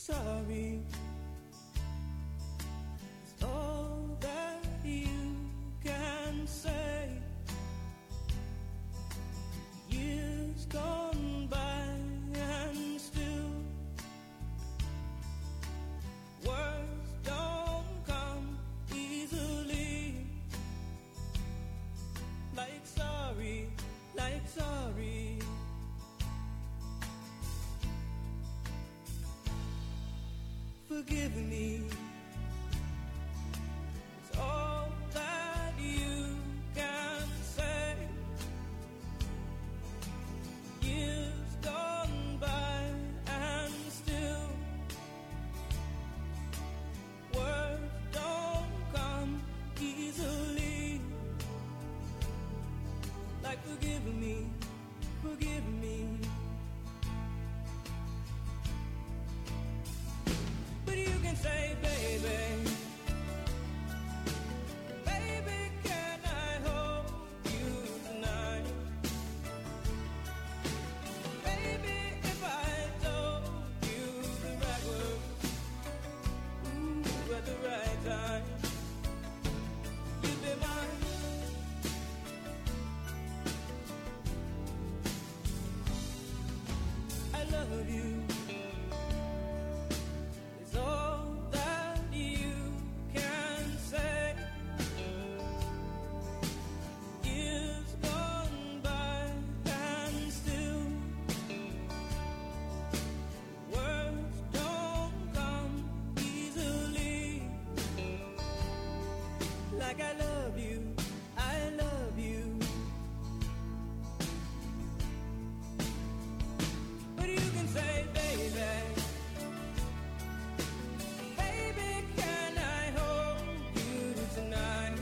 sorry is all that you can say. Years gone by and still words don't come easily. Like sorry, like sorry. Forgive me. It's all that you can say. Years gone by and still words don't come easily. Like forgive me, forgive me. But you can say, baby, baby, can I hold you tonight? Baby, if I told you the right words, ooh, at the right time, you'd be mine. I love you. Is all that you can say. Years gone by and still words don't come easily. Like I love you, I love you. But you can say, baby, baby, can I hold you tonight?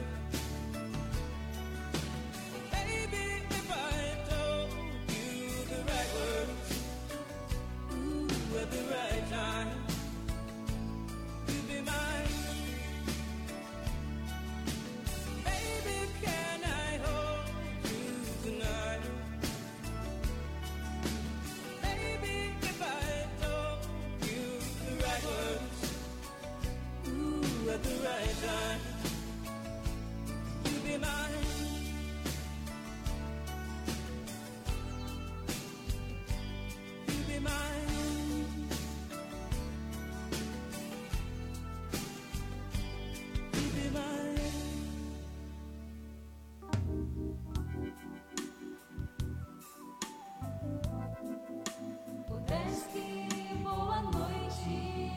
Baby, if I told you the right words, ooh, at the right time, you'd be mine. Baby, can I hold you tonight? Baby, if I told you the right words, ooh, at the right time, you'd be mine. You'd be mine. You'd be mine. Udesc, boa noite.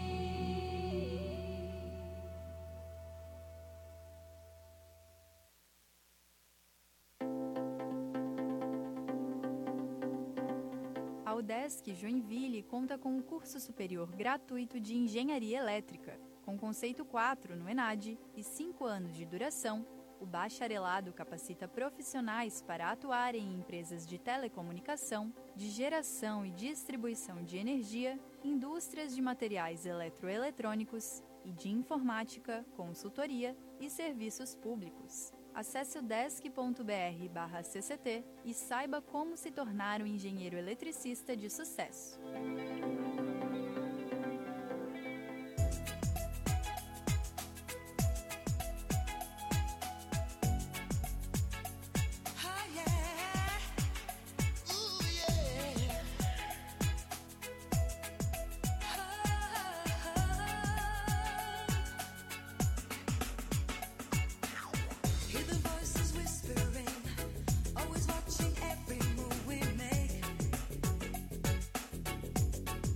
A Udesc Joinville conta com um curso superior gratuito de Engenharia Elétrica, com conceito 4 no ENAD e 5 anos de duração. O bacharelado capacita profissionais para atuarem em empresas de telecomunicação, de geração e distribuição de energia, indústrias de materiais eletroeletrônicos e de informática, consultoria e serviços públicos. Acesse udesc.br/cct e saiba como se tornar um engenheiro eletricista de sucesso. Always watching every move we make.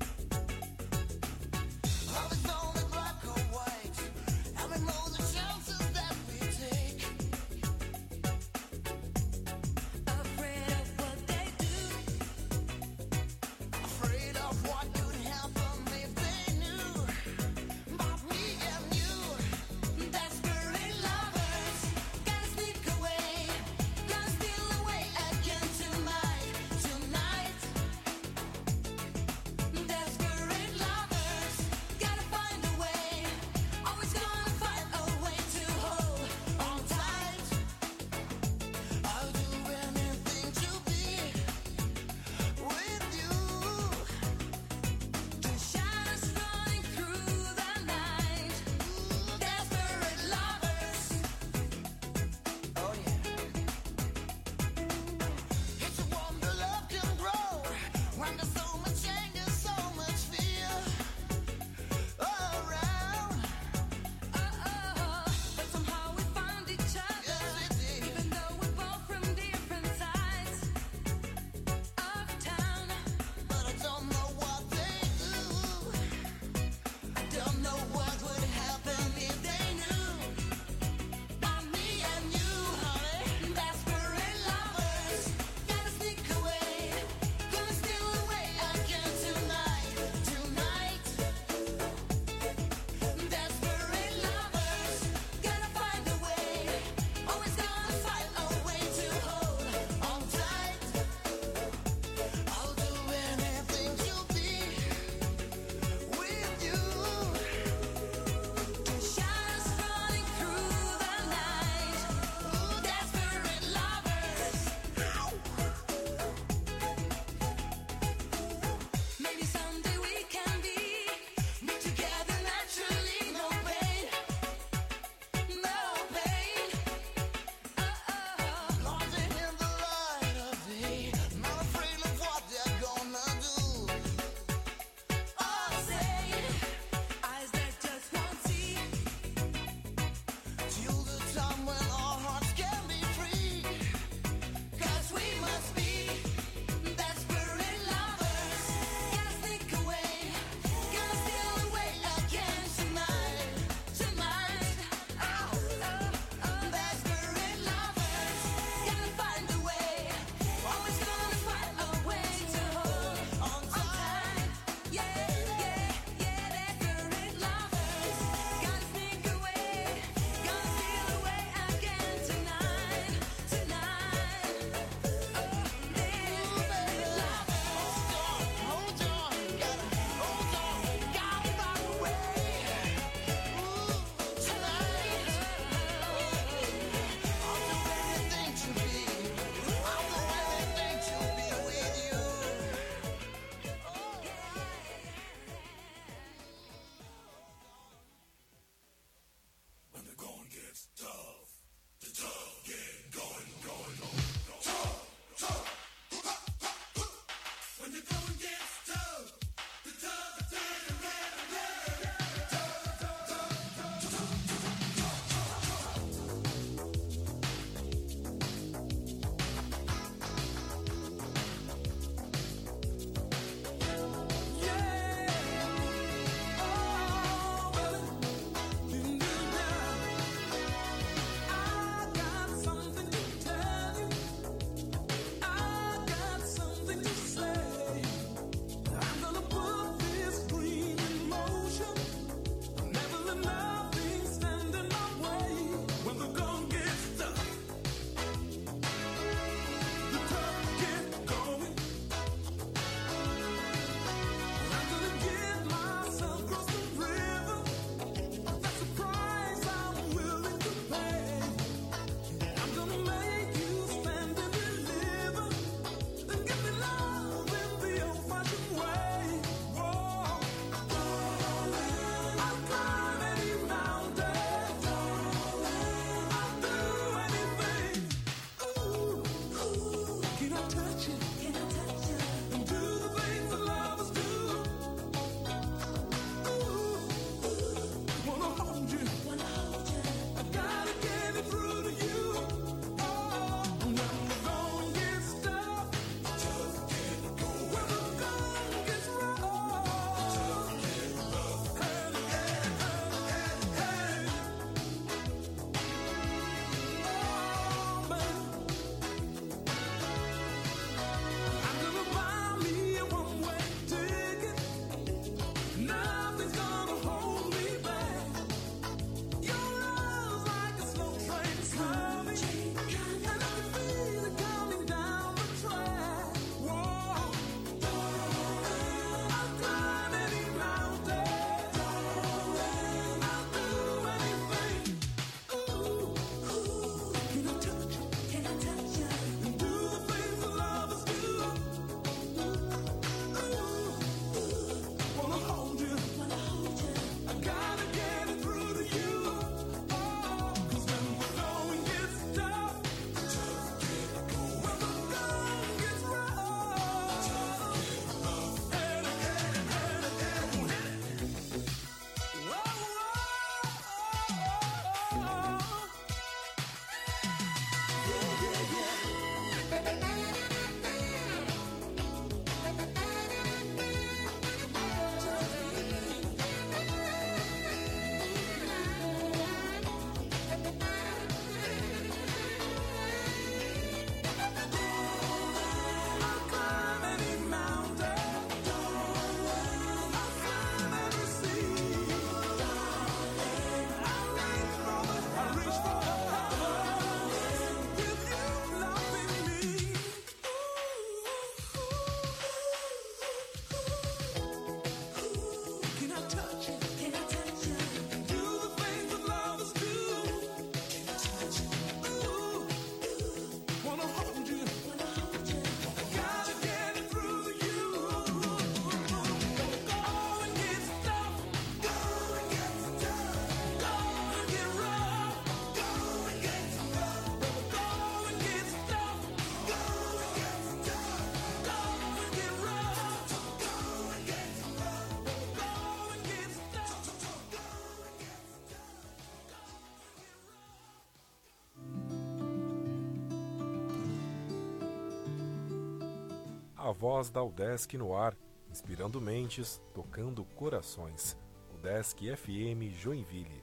a voz da UDESC no ar, inspirando mentes, tocando corações. UDESC FM Joinville.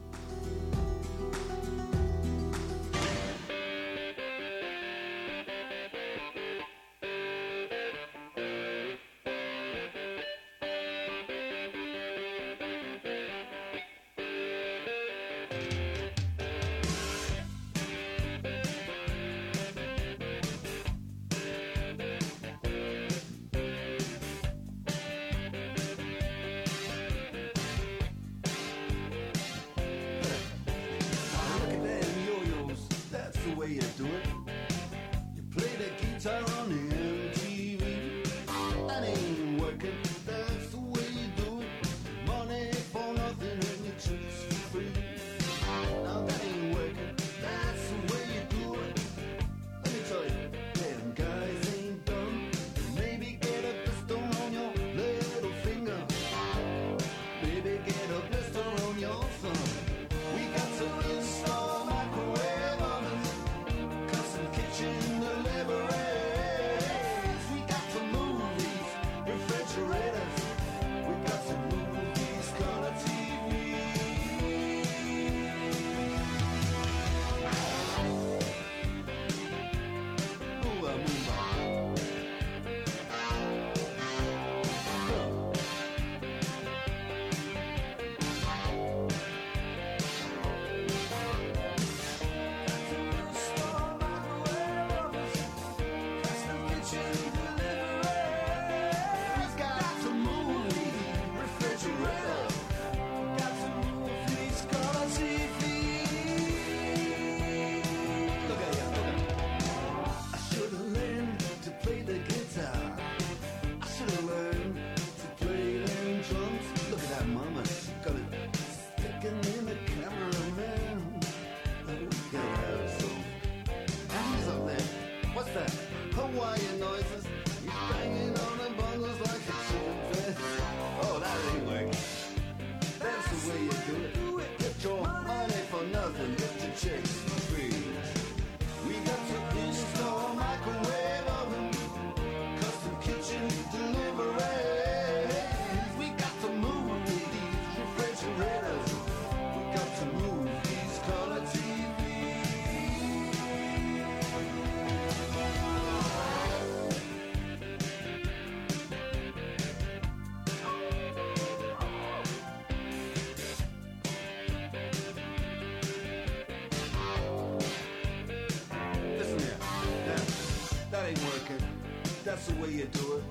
That's the way you do it.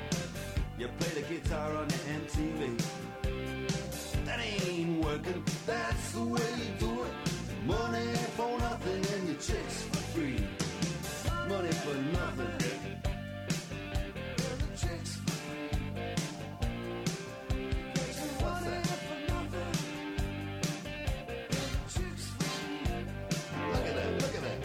You play the guitar on the MTV. That ain't working. That's the way you do it. Money for nothing and your chicks for free. Money for nothing. Chicks for free. What's that? Chicks for free. Look at that, look at that.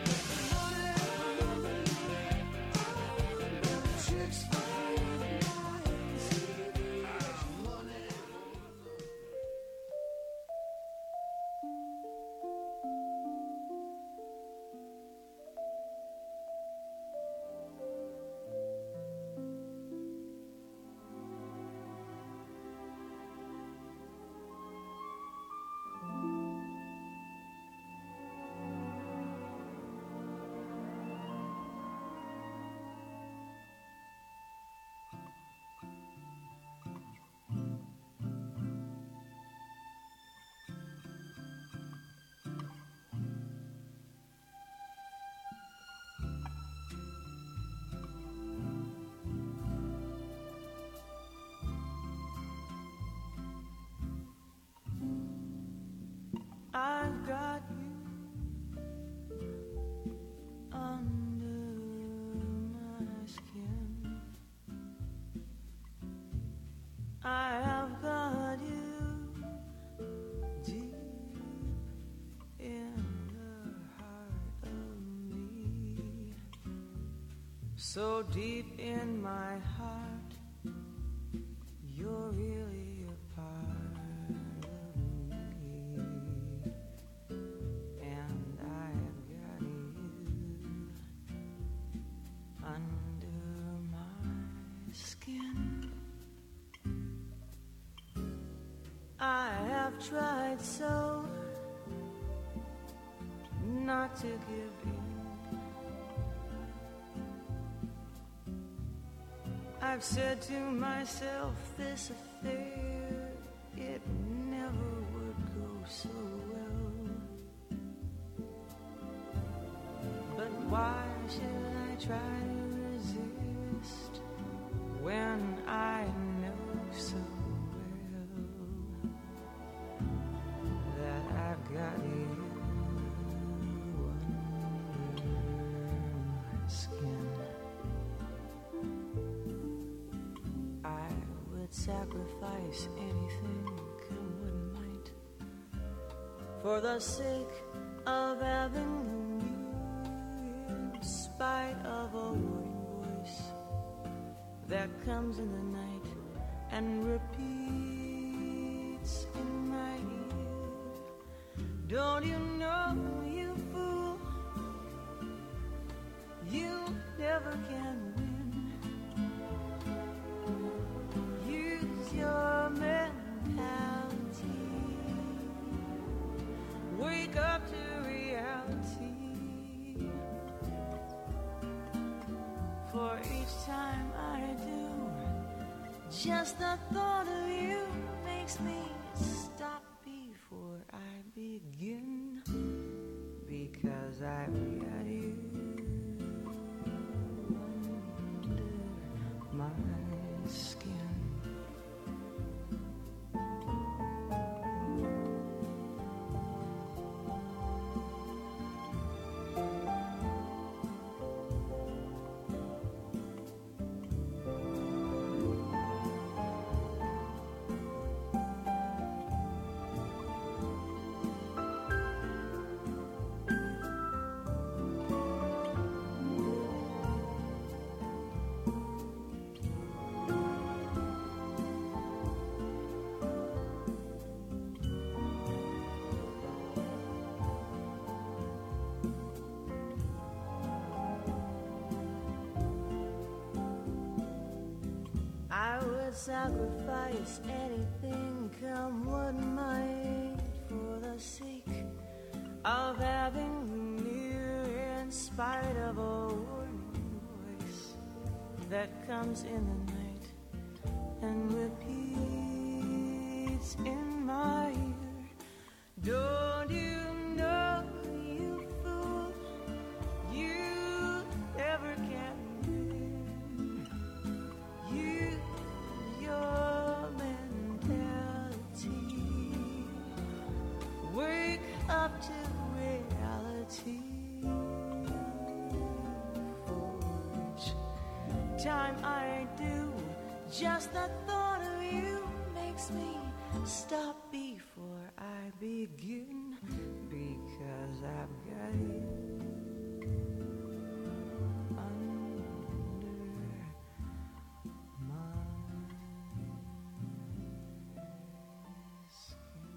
I've got you under my skin. I have got you deep in the heart of me. So deep in my heart, you're really a part of me. And I've got you under my I've tried so not to give in. I've said to myself, this affair, it never would go so well. But why should I try to resist when I know so well that I've got you under my skin? I would sacrifice anything, come what might, for the sake of having you, in spite of a warning voice that comes in the night and repeats in my ear. Don't you know, you fool, you never can win. Use your mentality, wake up to reality. For each time I do, just the thought of you makes me stop before I begin, because I've got you under my skin. I would sacrifice anything, come what might, for the sake of having you near, in spite of a warning voice that comes in the night and repeats in my ear. Don't you know, you fool, you never can win. Use your mentality, wake up to reality. For each time I do, just the thought of you makes me stop before I begin, because I've got you under my skin.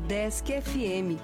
Udesc FM.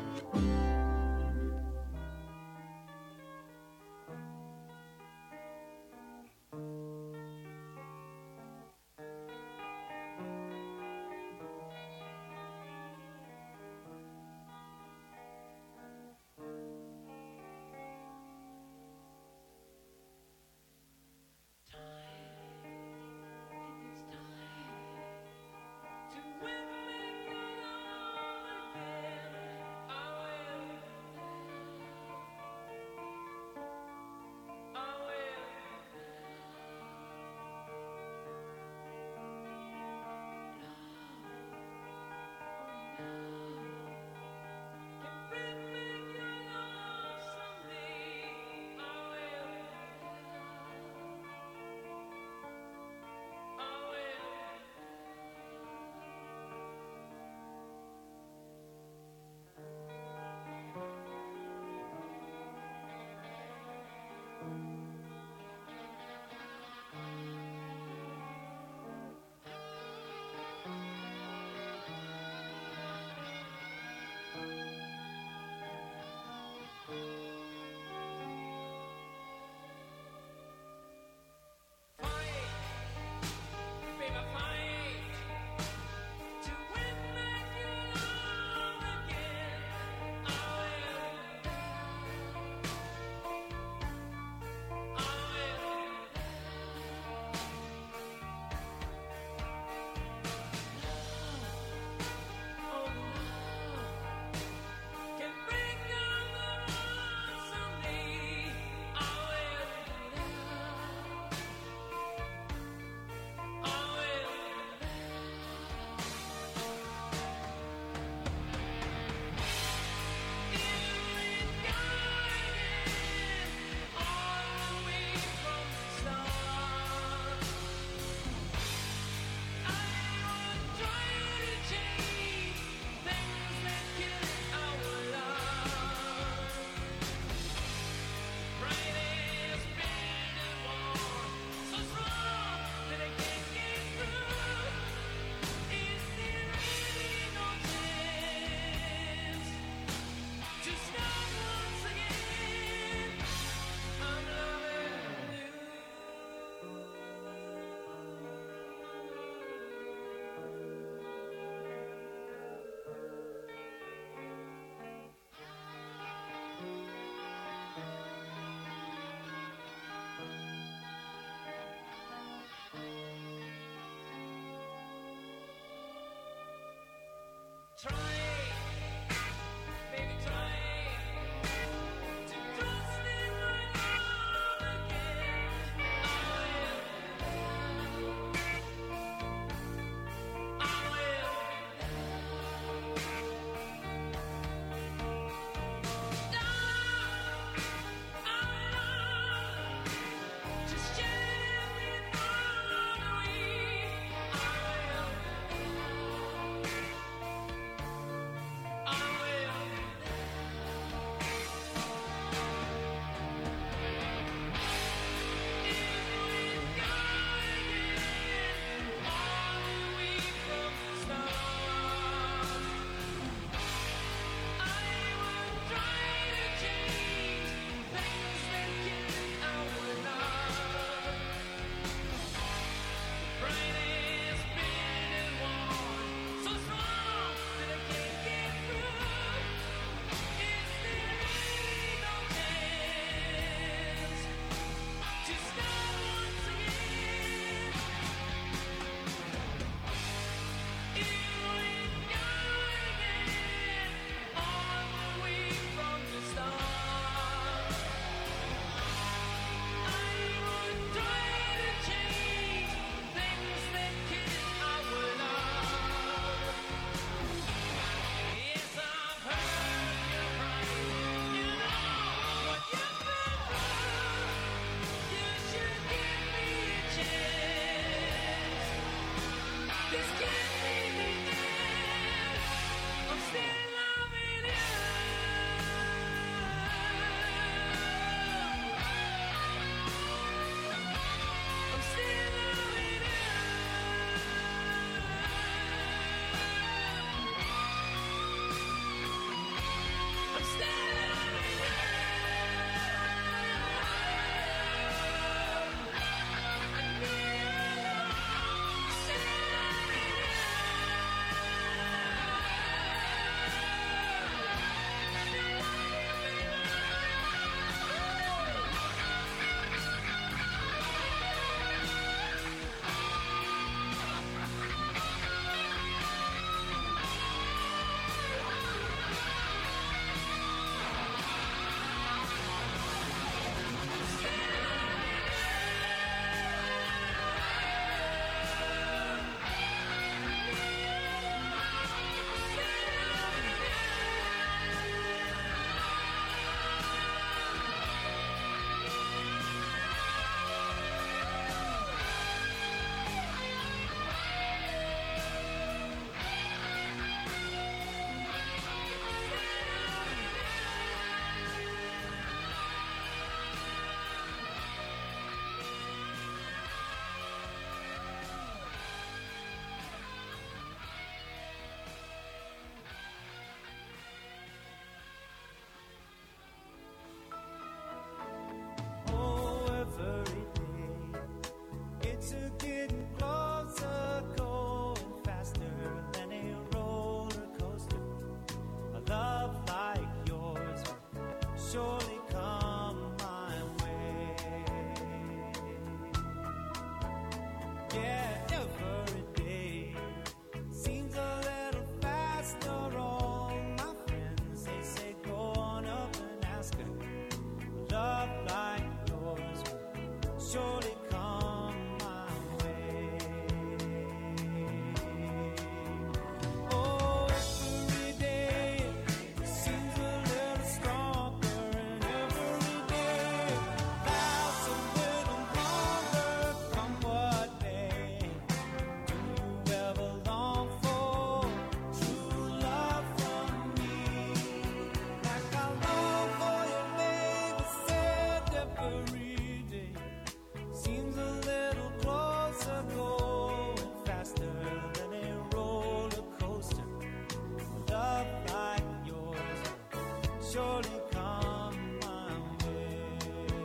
surely come my way.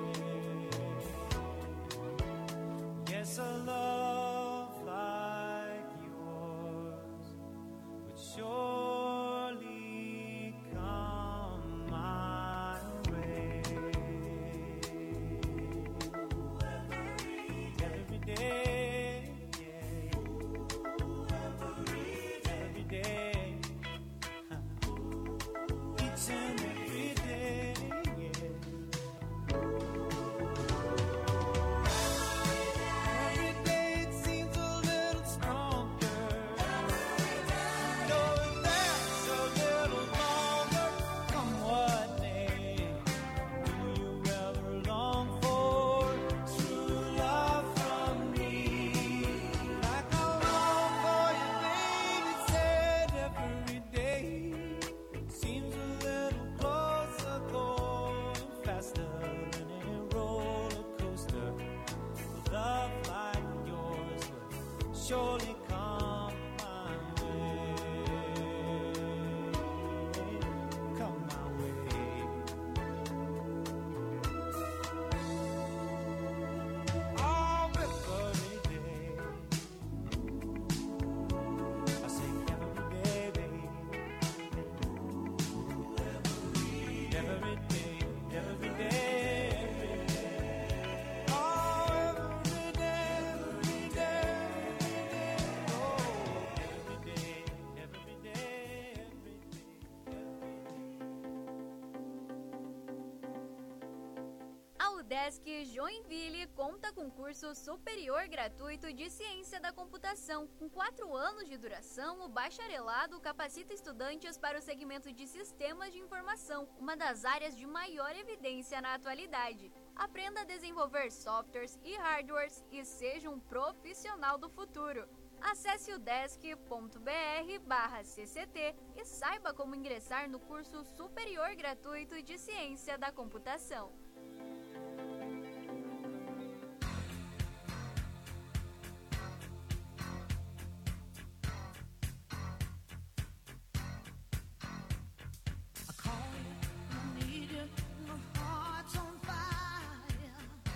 Yes, a love like yours would surely come my way. Every day, yeah. Every day, each and every day, yeah. Every day it seems a little stronger. Knowing that's a little longer. Come what may, do you ever long for true love from me? Like I long for you, baby, said every day. Seems a little closer, going faster than a roller coaster. Love like yours would surely come my way. Come my way. Oh, every day. I say every day, baby. Every day, every day, every day. Oh, every day, every day, every day. Oh, every day, every day, every day, A UDESC Joinville conta com curso superior gratuito de Ciência da Computação. Com 4 anos de duração, o bacharelado capacita estudantes para o segmento de Sistemas de Informação, uma das áreas de maior evidência na atualidade. Aprenda a desenvolver softwares e hardwares e seja um profissional do futuro. Acesse udesc.br/cct e saiba como ingressar no curso superior gratuito de Ciência da Computação. I call you, I need you, my heart's on fire.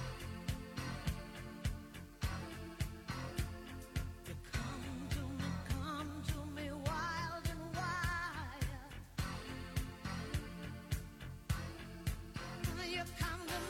You come to me wild and wild. You come to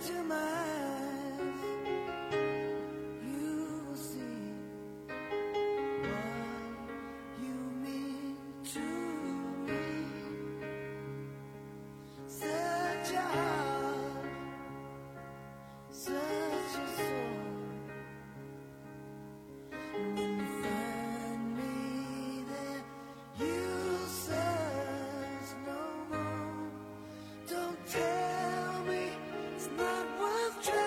into my eyes, you will see what you mean to me. Such a heart, such a soul. When you find me there, you'll search no more. Don't tell me it's not worth trying.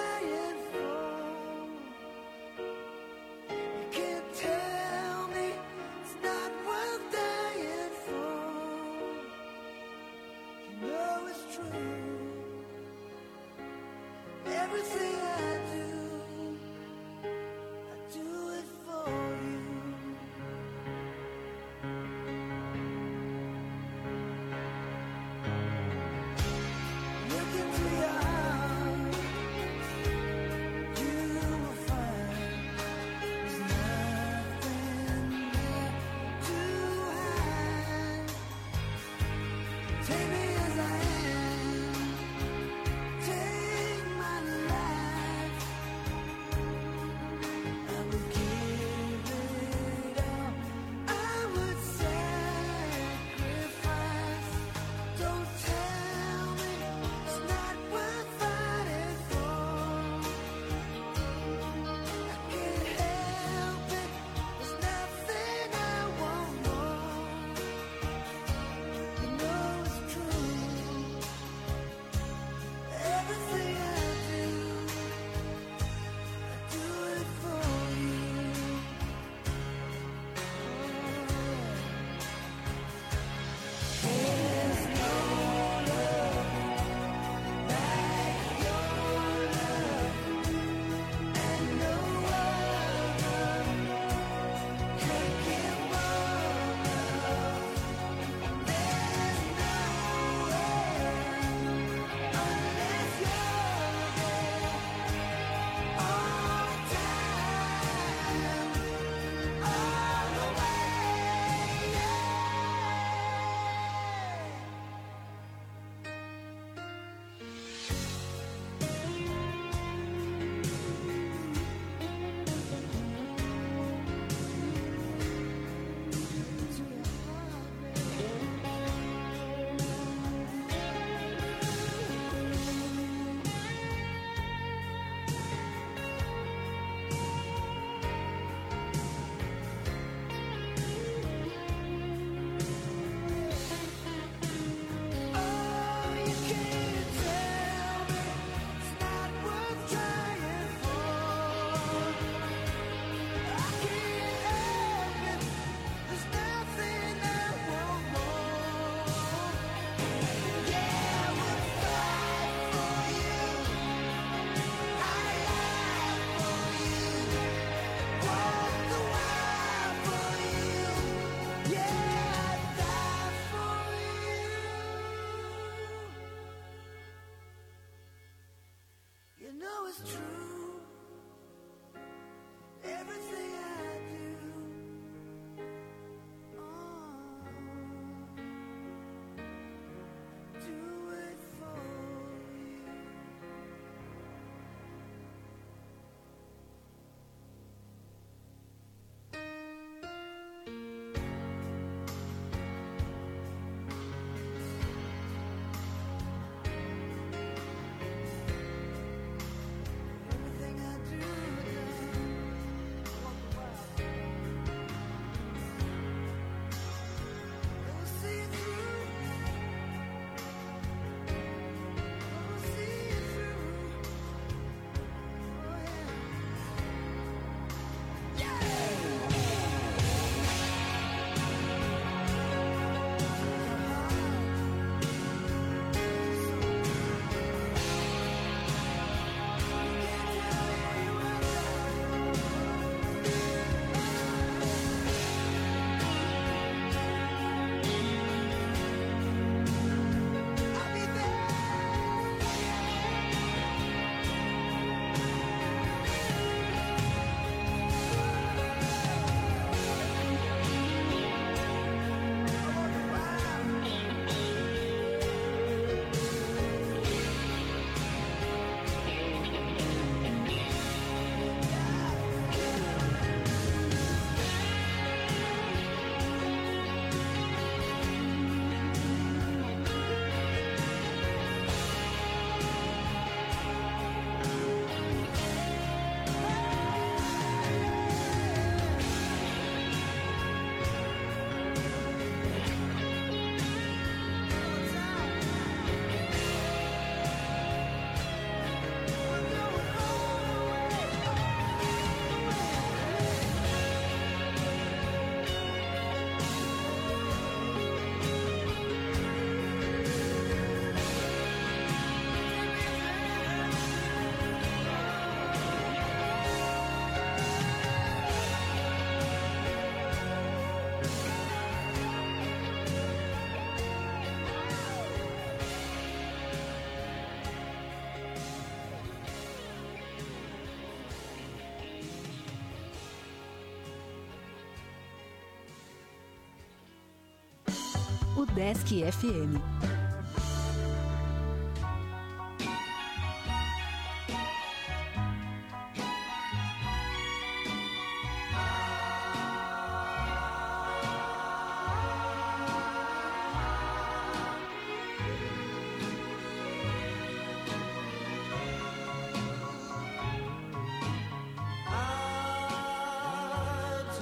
O Desk FM.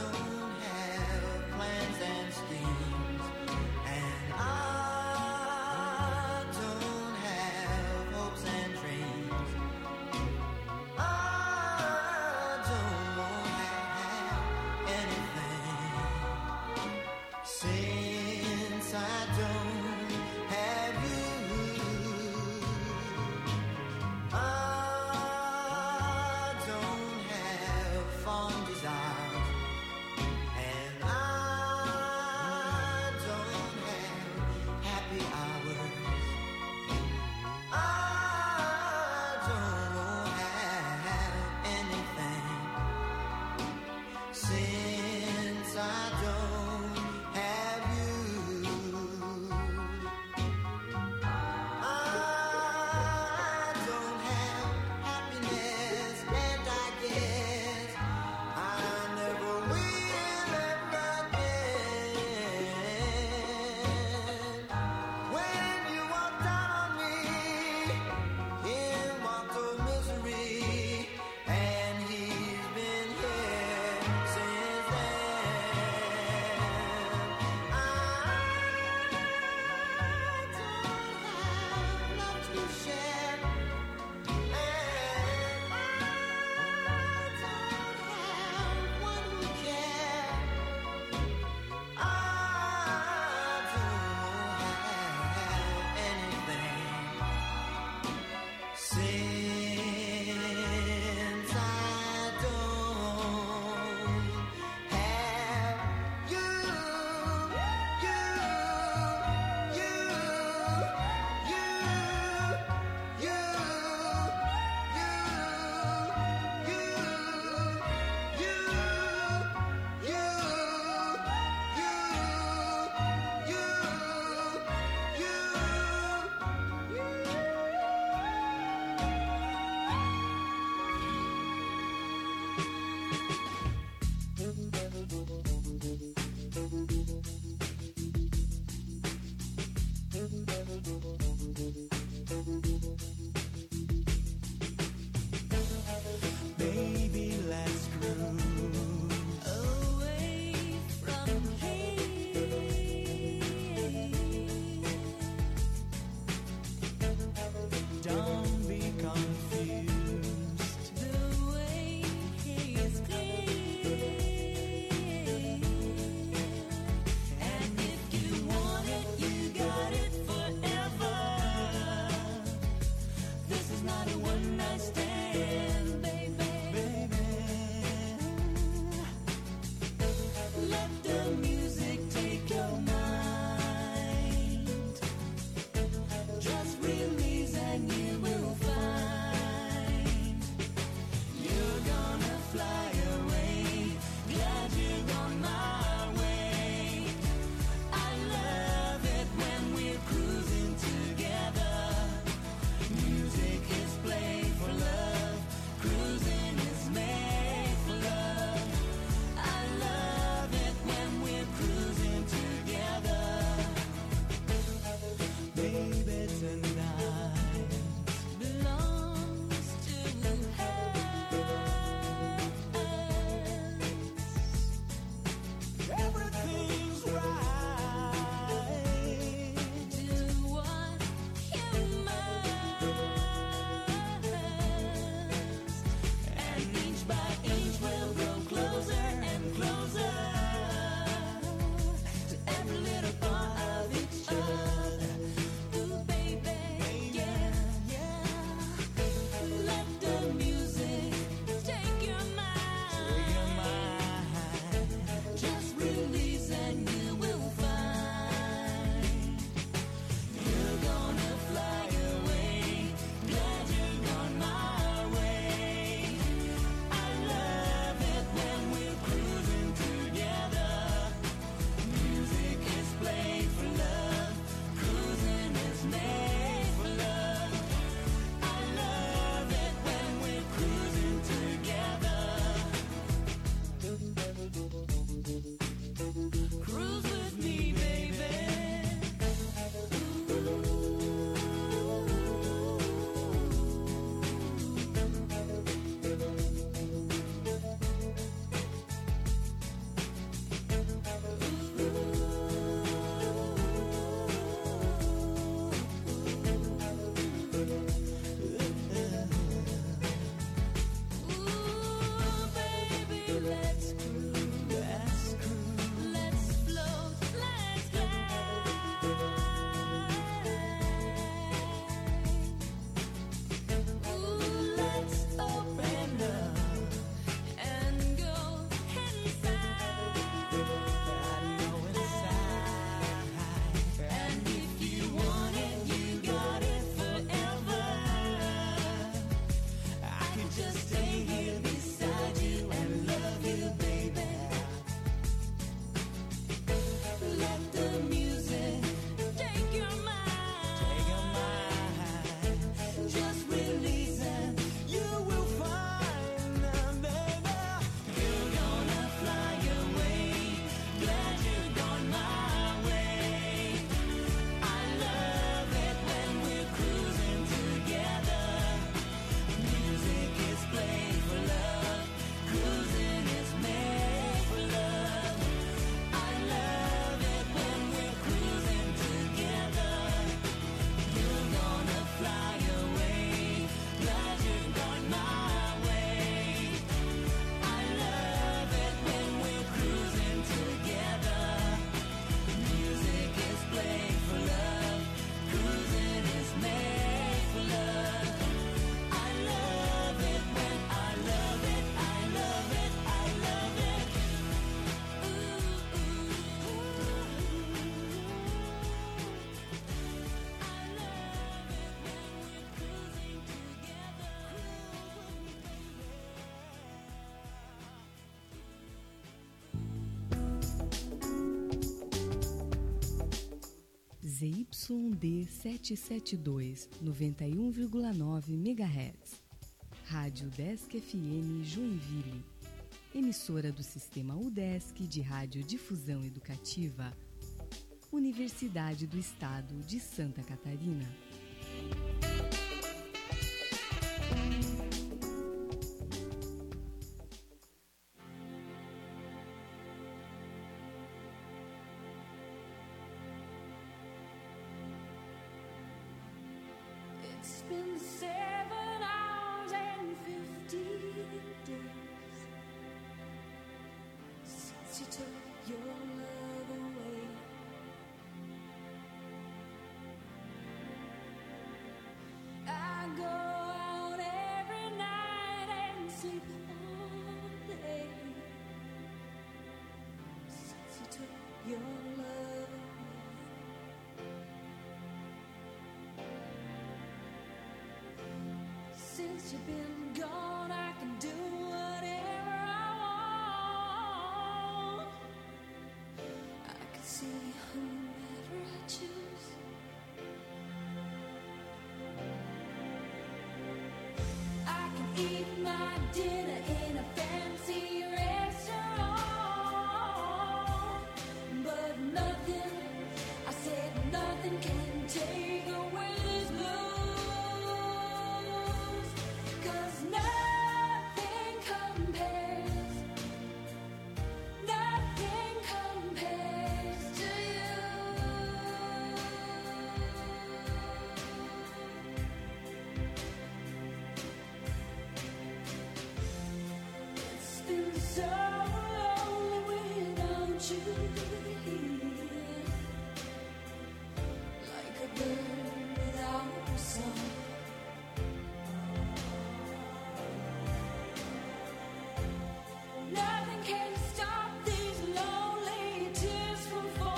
Plans and schemes, and I ZYD 772, 91,9 MHz. Rádio Udesc FM Joinville. Emissora do Sistema Udesc de Radiodifusão Educativa. Universidade do Estado de Santa Catarina. It's been 7 hours and 50 days since you took your love away. I go out every night and sleep all day since you took your love away. Since you've been gone, I can do whatever I want. I can see